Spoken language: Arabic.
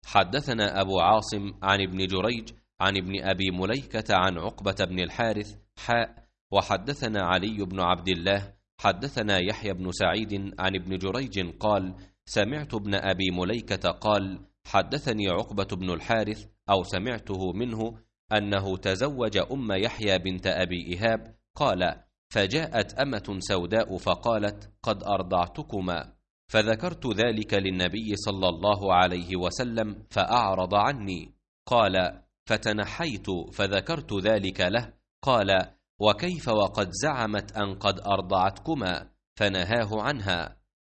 حدثنا أبو عاصم عن ابن جريج عن ابن أبي مليكة عن عقبة بن الحارث وحدثنا علي بن عبد الله حدثنا يحيى بن سعيد عن ابن جريج قال سمعت ابن أبي مليكة قال حدثني عقبة بن الحارث أو سمعته منه أنه تزوج أم يحيى بنت أبي إهاب قال فجاءت أمة سوداء فقالت قد أرضعتكما، فذكرت ذلك للنبي صلى الله عليه وسلم فأعرض عني. قال فتنحيت فذكرت ذلك له، قال وكيف وقد زعمت أن قد أرضعتكما، فنهاه عنها.